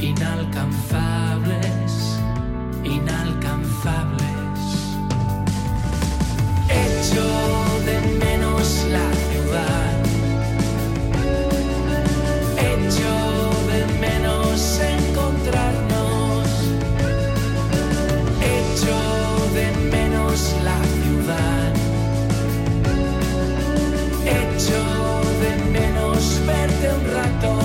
inalcanzables, inalcanzables. Echo de menos la ciudad, echo de menos encontrarnos, echo de menos la ciudad, echo de menos verte un rato.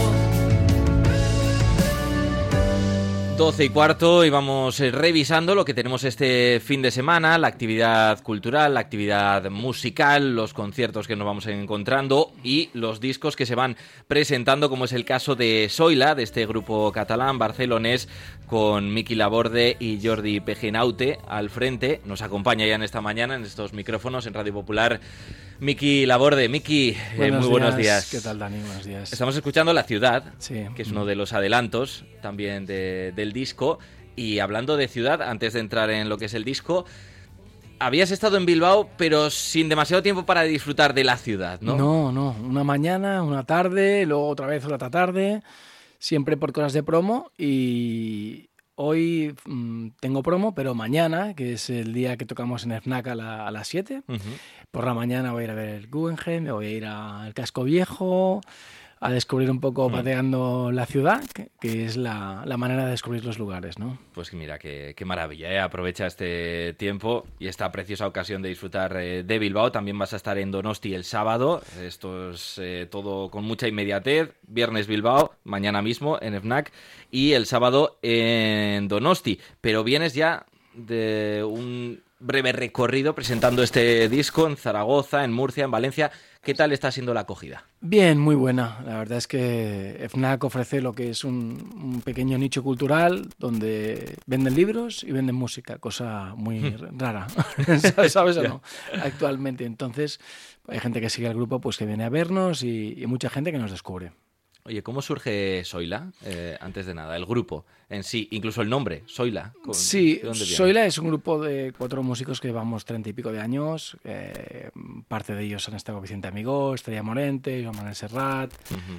12:15 y vamos revisando lo que tenemos este fin de semana, la actividad cultural, la actividad musical, los conciertos que nos vamos encontrando y los discos que se van presentando, como es el caso de Zoila, de este grupo catalán barcelonés, con Miki Laborde y Jordi Pegenaute al frente. Nos acompaña ya en esta mañana, en estos micrófonos, en Radio Popular, Miki Laborde. Miki, muy buenos días. ¿Qué tal, Dani? Buenos días. Estamos escuchando La Ciudad, sí, que es uno de los adelantos también del disco. Y hablando de ciudad, antes de entrar en lo que es el disco, habías estado en Bilbao, pero sin demasiado tiempo para disfrutar de la ciudad, ¿no? No. Una mañana, una tarde, luego otra vez otra tarde, siempre por cosas de promo. Y hoy tengo promo, pero mañana, que es el día que tocamos en el FNAC a las 7, por la mañana voy a ir a ver el Guggenheim, me voy a ir al Casco Viejo, a descubrir un poco pateando la ciudad, que es la manera de descubrir los lugares, ¿no? Pues mira, qué maravilla, ¿eh? Aprovecha este tiempo y esta preciosa ocasión de disfrutar de Bilbao. También vas a estar en Donosti el sábado. Esto es todo con mucha inmediatez. Viernes Bilbao, mañana mismo en FNAC, y el sábado en Donosti. Pero vienes ya de un breve recorrido presentando este disco en Zaragoza, en Murcia, en Valencia. ¿Qué tal está siendo la acogida? Bien, muy buena. La verdad es que FNAC ofrece lo que es un pequeño nicho cultural donde venden libros y venden música, cosa muy rara, ¿sabes o no? Actualmente. Entonces, hay gente que sigue el grupo, pues que viene a vernos y mucha gente que nos descubre. Oye, ¿cómo surge Zoila? Antes de nada, el grupo en sí, incluso el nombre, Zoila. Sí, Zoila es un grupo de 4 músicos que llevamos 30 y pico de años. Parte de ellos han estado Vicente Amigó, Estrella Morente, Joan Manuel Serrat,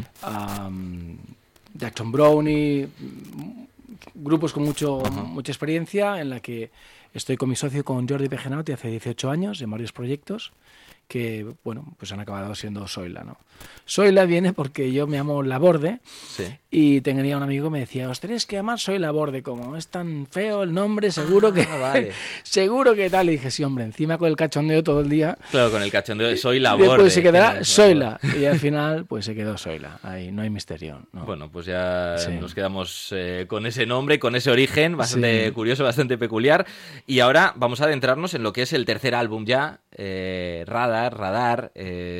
Jackson Brownie, grupos con mucha experiencia, en la que estoy con mi socio, con Jordi Pegenaute, hace 18 años, en varios proyectos que, bueno, pues han acabado siendo Zoila, ¿no? Zoila viene porque yo me llamo Laborde, sí, y tenía un amigo que me decía, os tenéis que llamar Soy Laborde, como es tan feo el nombre, seguro que vale. Seguro que tal. Y dije, sí, hombre, encima con el cachondeo todo el día. Claro, con el cachondeo de Soy Laborde. Pues se quedará Zoila, y al final pues se quedó Zoila, ahí no hay misterio, ¿no? Bueno, pues ya sí, nos quedamos con ese nombre, con ese origen, bastante curioso, bastante peculiar. Y ahora vamos a adentrarnos en lo que es el tercer álbum ya, Radar.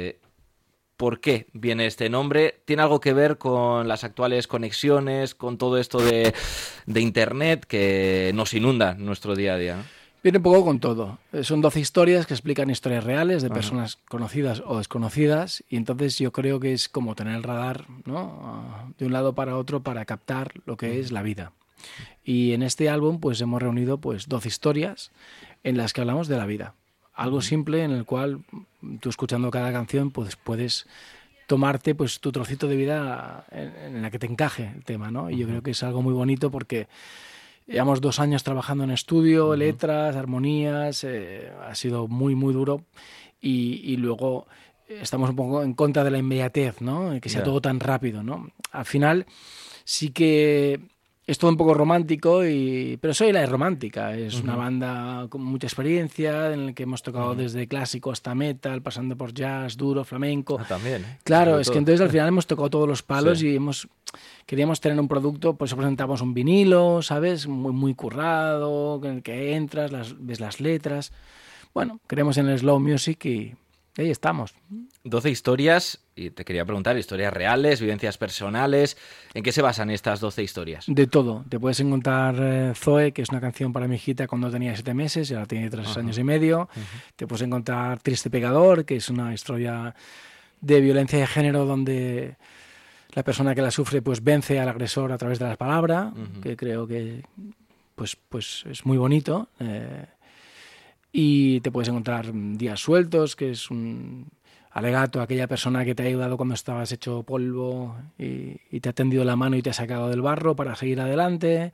¿Por qué viene este nombre? ¿Tiene algo que ver con las actuales conexiones, con todo esto de Internet que nos inunda nuestro día a día, ¿no? Viene un poco con todo. Son 12 historias que explican historias reales de personas conocidas o desconocidas, y entonces yo creo que es como tener el radar, ¿no? De un lado para otro para captar lo que es la vida. Y en este álbum pues hemos reunido pues 12 historias en las que hablamos de la vida. Algo simple en el cual tú, escuchando cada canción, pues puedes tomarte pues tu trocito de vida en la que te encaje el tema, ¿no? Y yo creo que es algo muy bonito porque llevamos 2 años trabajando en estudio, letras, armonías, ha sido muy, muy duro, y luego estamos un poco en contra de la inmediatez, ¿no? Que sea todo tan rápido, ¿no? Al final sí que es todo un poco romántico, pero Zoila es romántica. Es una banda con mucha experiencia, en la que hemos tocado desde clásico hasta metal, pasando por jazz, duro, flamenco. También, Claro, es que entonces al final hemos tocado todos los palos, y queríamos tener un producto, por eso presentamos un vinilo, ¿sabes? Muy, muy currado, en el que entras, ves las letras. Bueno, creemos en el slow music y ahí estamos. 12 historias, y te quería preguntar, historias reales, vivencias personales. ¿En qué se basan estas 12 historias? De todo. Te puedes encontrar Zoe, que es una canción para mi hijita cuando tenía 7 meses, y ahora tiene 3 años y medio. Te puedes encontrar Triste Pegador, que es una historia de violencia de género donde la persona que la sufre pues vence al agresor a través de las palabras, que creo que pues es muy bonito. Y te puedes encontrar Días Sueltos, que es alegato, aquella persona que te ha ayudado cuando estabas hecho polvo y te ha tendido la mano y te ha sacado del barro para seguir adelante.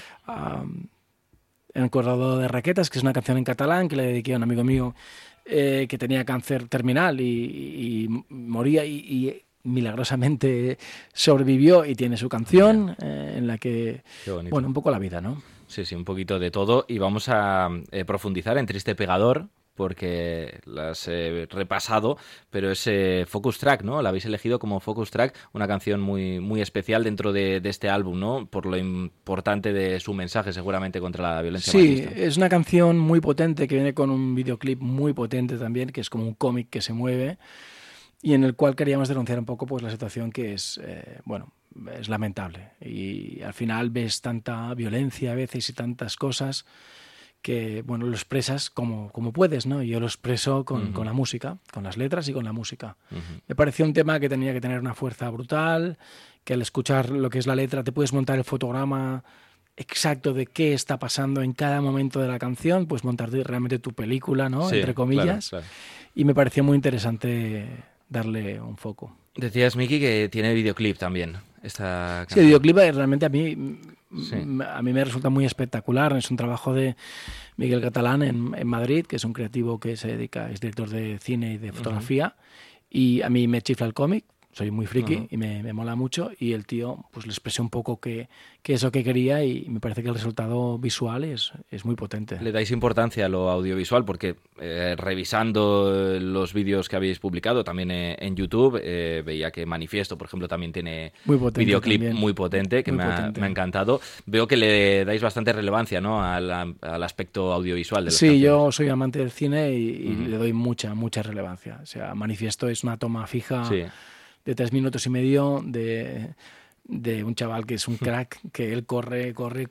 El corredor de raquetas, que es una canción en catalán que le dediqué a un amigo mío que tenía cáncer terminal y moría y milagrosamente sobrevivió y tiene su canción en la que, bueno, un poco la vida, ¿no? Sí, sí, un poquito de todo. Y vamos a profundizar en Triste Pegador, porque la has repasado, pero es Focus Track, ¿no? La habéis elegido como Focus Track, una canción muy, muy especial dentro de este álbum, ¿no? Por lo importante de su mensaje, seguramente, contra la violencia machista. Sí, es una canción muy potente que viene con un videoclip muy potente también, que es como un cómic que se mueve y en el cual queríamos denunciar un poco pues la situación que es, bueno, es lamentable. Y al final ves tanta violencia a veces y tantas cosas que, bueno, lo expresas como puedes, ¿no? Y yo lo expreso con la música, con las letras y con la música. Me pareció un tema que tenía que tener una fuerza brutal, que al escuchar lo que es la letra te puedes montar el fotograma exacto de qué está pasando en cada momento de la canción, pues montar realmente tu película, ¿no? Sí, entre comillas. claro. Y me pareció muy interesante darle un foco. Decías, Miki, que tiene videoclip también esta canción. Sí, el videoclip realmente a mí Sí. me resulta muy espectacular. Es un trabajo de Miguel Catalán en Madrid, que es un creativo que se dedica, es director de cine y de fotografía, y a mí me chifla el cómic. Soy muy friki y me mola mucho, y el tío pues le expresé un poco qué es lo que quería y me parece que el resultado visual es muy potente. Le dais importancia a lo audiovisual porque revisando los vídeos que habéis publicado también en YouTube, veía que Manifiesto, por ejemplo, también tiene videoclip también. Muy potente, que me ha encantado. Veo que le dais bastante relevancia, ¿no? al aspecto audiovisual de las canciones. Yo soy amante del cine y le doy mucha relevancia. O sea, Manifiesto es una toma fija de 3 minutos y medio de un chaval que es un crack, que él corre.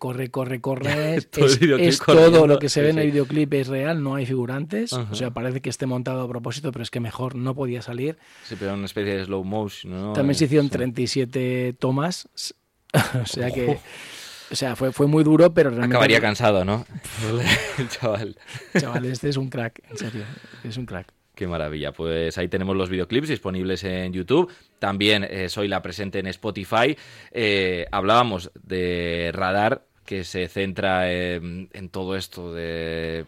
es todo lo que se ve en el videoclip es real, no hay figurantes. O sea, parece que esté montado a propósito, pero es que mejor no podía salir. Sí, pero una especie de slow motion, ¿no? También se hicieron 37 tomas, o sea que... O sea, fue muy duro, pero realmente... Acabaría cansado, ¿no? El chaval. El chaval este es un crack, en serio, es un crack. Qué maravilla. Pues ahí tenemos los videoclips disponibles en YouTube. También Soy la presente en Spotify. Hablábamos de Radar, que se centra en todo esto de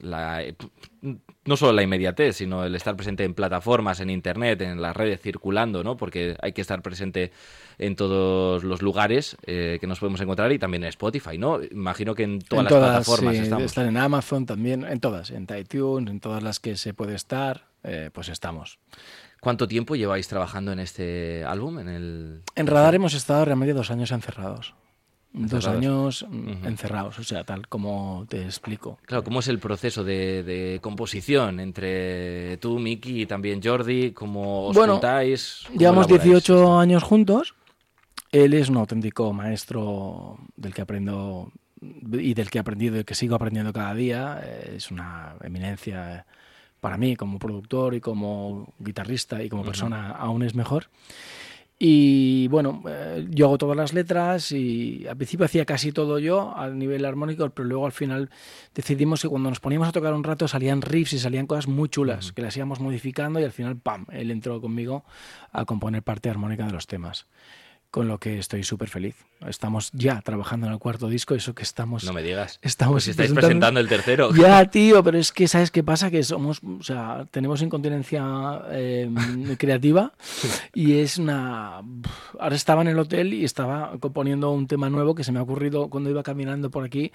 no solo la inmediatez, sino el estar presente en plataformas, en internet, en las redes, circulando, ¿no? Porque hay que estar presente en todos los lugares que nos podemos encontrar y también en Spotify, ¿no? Imagino que en todas las plataformas estamos. Están en Amazon también, en todas, en iTunes, en todas las que se puede estar, pues estamos. ¿Cuánto tiempo lleváis trabajando en este álbum? En Radar hemos estado realmente 2 años encerrados. 2 años encerrados, o sea, tal como te explico. Claro, ¿cómo es el proceso de composición entre tú, Miki y también Jordi? ¿Cómo os juntáis? Llevamos 18 años juntos. Él es un auténtico maestro del que aprendo y del que he aprendido y que sigo aprendiendo cada día. Es una eminencia para mí como productor y como guitarrista y como persona aún es mejor. Y bueno, yo hago todas las letras y al principio hacía casi todo yo a nivel armónico, pero luego al final decidimos que cuando nos poníamos a tocar un rato salían riffs y salían cosas muy chulas que las íbamos modificando y al final, ¡pam!, él entró conmigo a componer parte armónica de los temas. Con lo que estoy súper feliz. Estamos ya trabajando en el 4º disco, eso que estamos... No me digas. Estamos pues estáis presentando el 3º. Ya, tío, pero es que ¿sabes qué pasa? Que somos, o sea, tenemos incontinencia creativa y es una... Ahora estaba en el hotel y estaba componiendo un tema nuevo que se me ha ocurrido cuando iba caminando por aquí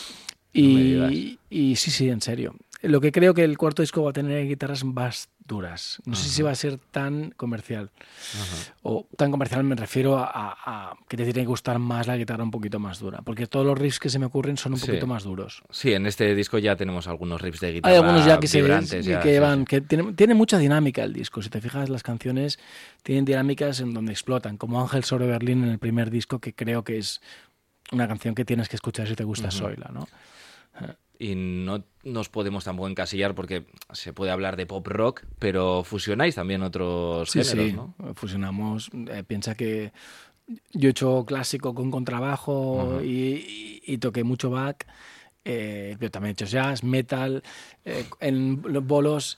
y sí, en serio. Lo que creo que el 4º disco va a tener guitarras más duras. No sé si va a ser tan comercial. O tan comercial me refiero a que te tiene que gustar más la guitarra un poquito más dura. Porque todos los riffs que se me ocurren son un poquito más duros. Sí, en este disco ya tenemos algunos riffs de guitarra. Hay algunos ya que vibrantes, que tiene mucha dinámica el disco. Si te fijas, las canciones tienen dinámicas en donde explotan. Como Ángel sobre Berlín en el primer disco, que creo que es una canción que tienes que escuchar si te gusta Zoila, ¿no? Y no nos podemos tampoco encasillar porque se puede hablar de pop rock, pero fusionáis también otros géneros, ¿no? Fusionamos. Piensa que yo he hecho clásico con contrabajo y toqué mucho Bach, pero también he hecho jazz, metal, en los bolos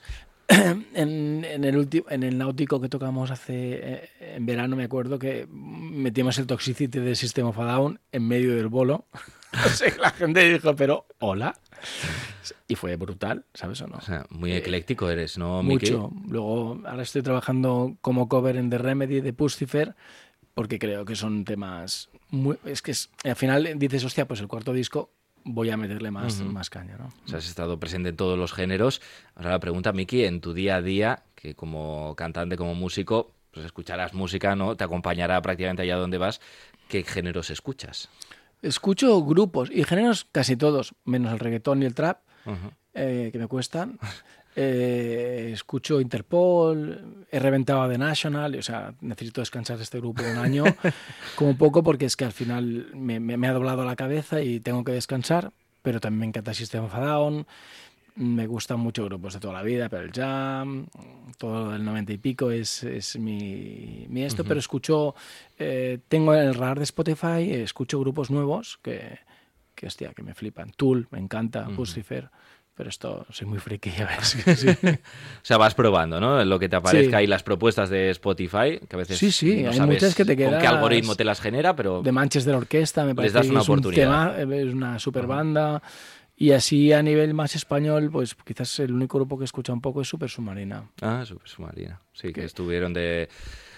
En el náutico que tocamos en verano, me acuerdo que metíamos el Toxicity de System of a Down en medio del bolo. No sé, la gente dijo, pero hola. Y fue brutal, ¿sabes o no? O sea, muy ecléctico eres, ¿no, Miki? Mucho. Luego, ahora estoy trabajando como cover en The Remedy de Pustifer, porque creo que son temas al final dices, hostia, pues el cuarto disco voy a meterle más caña, ¿no? O sea, has estado presente en todos los géneros. Ahora la pregunta, Miki, en tu día a día, que como cantante, como músico, pues escucharás música, ¿no? Te acompañará prácticamente allá donde vas. ¿Qué géneros escuchas? Escucho grupos y géneros casi todos, menos el reggaetón y el trap, que me cuestan. Escucho Interpol, he reventado a The National, o sea, necesito descansar de este grupo un año, como poco, porque es que al final me ha doblado la cabeza y tengo que descansar, pero también me encanta System of a Down, me gustan mucho grupos de toda la vida, Pearl Jam, todo el 90 y pico es mi esto, pero escucho, tengo el radar de Spotify, escucho grupos nuevos que me flipan. Tool, me encanta, Pustifer. Pero esto, soy muy friki, ya ves. Sí. O sea, vas probando, ¿no? Lo que te aparezca y las propuestas de Spotify, que a veces sí, no hay sabes muchas que te quedas con qué algoritmo te las genera, pero de Manchester Orquesta, me parece les das una que oportunidad. Es una super banda. Y así a nivel más español, pues quizás el único grupo que escucha un poco es Super Submarina. Ah, Super Submarina. Sí, que estuvieron de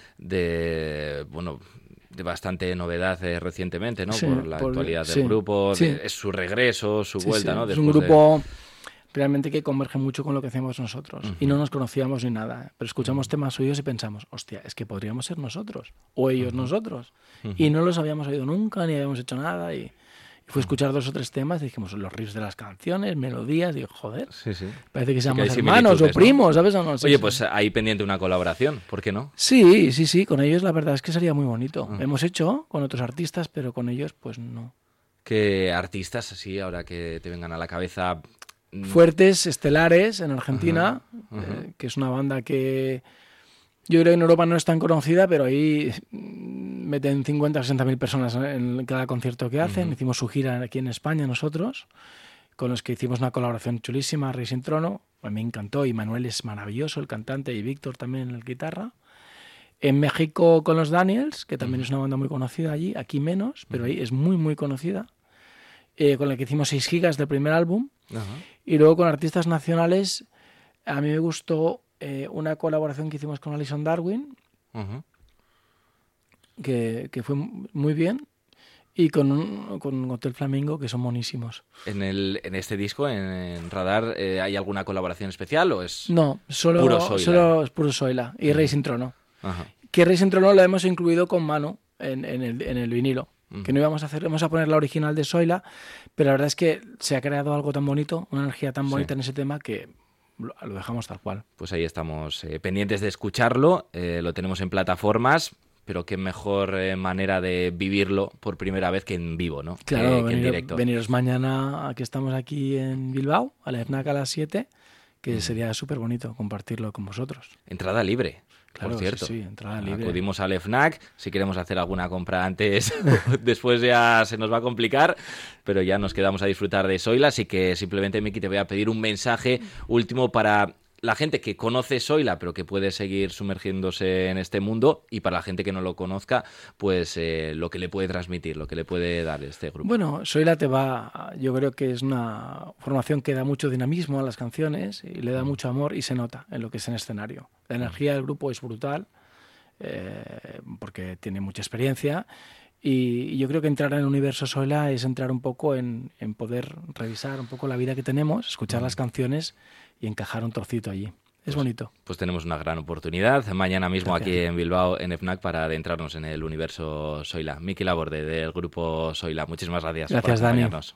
bastante novedad recientemente, ¿no? Sí, por la actualidad del grupo, es su regreso, su vuelta, ¿no? Es un grupo realmente que converge mucho con lo que hacemos nosotros. Y no nos conocíamos ni nada, pero escuchamos temas suyos y pensamos, hostia, es que podríamos ser nosotros, o ellos nosotros. Y no los habíamos oído nunca, ni habíamos hecho nada, y fue escuchar 2 o 3 temas, dijimos los riffs de las canciones, melodías, y joder, parece que seamos hermanos o primos, ¿sabes? O no, Oye, pues ahí pendiente una colaboración, ¿por qué no? Sí, con ellos la verdad es que sería muy bonito. Hemos hecho con otros artistas, pero con ellos pues no. ¿Qué artistas, así, ahora que te vengan a la cabeza? Fuertes, Estelares, en Argentina, que es una banda que yo creo que en Europa no es tan conocida, pero ahí meten 50 o 60.000 personas en cada concierto que hacen. Hicimos su gira aquí en España nosotros, con los que hicimos una colaboración chulísima, Rey sin Trono. A mí me encantó, y Manuel es maravilloso, el cantante, y Víctor también en la guitarra. En México con los Daniels, que también es una banda muy conocida allí, aquí menos, pero ahí es muy, muy conocida. Con la que hicimos 6 gigas del primer álbum. Y luego con artistas nacionales, a mí me gustó una colaboración que hicimos con Alison Darwin, que fue muy bien, y con Hotel Flamingo, que son monísimos. ¿En este disco, en Radar, hay alguna colaboración especial o es no, solo puro Zoila? Solo es puro Zoila y Rey sin Trono. Que Rey sin Trono lo hemos incluido con Manu en el vinilo. Que no íbamos a poner la original de Zoila, pero la verdad es que se ha creado algo tan bonito, una energía tan bonita en ese tema, que lo dejamos tal cual. Pues ahí estamos pendientes de escucharlo, lo tenemos en plataformas, pero qué mejor manera de vivirlo por primera vez que en vivo, ¿no? Claro, que en directo. Veniros mañana, que estamos aquí en Bilbao, a la FNAC a las 7, que sería súper bonito compartirlo con vosotros. Entrada libre. Claro, por cierto, sí, entrada libre. Acudimos al FNAC, si queremos hacer alguna compra antes, después ya se nos va a complicar, pero ya nos quedamos a disfrutar de Zoila, así que simplemente, Miki, te voy a pedir un mensaje último para la gente que conoce Zoila, pero que puede seguir sumergiéndose en este mundo, y para la gente que no lo conozca, pues lo que le puede transmitir, lo que le puede dar este grupo. Bueno, Zoila yo creo que es una formación que da mucho dinamismo a las canciones y le da mucho amor, y se nota en lo que es en escenario. La energía del grupo es brutal, porque tiene mucha experiencia, y yo creo que entrar en el universo Zoila es entrar un poco en poder revisar un poco la vida que tenemos, escuchar las canciones y encajar un trocito allí. Es bonito. Pues tenemos una gran oportunidad mañana mismo. Gracias. Aquí en Bilbao, en FNAC, para adentrarnos en el universo Zoila. Miki Laborde, del grupo Zoila. Muchísimas gracias por Gracias, Dani. acompañarnos.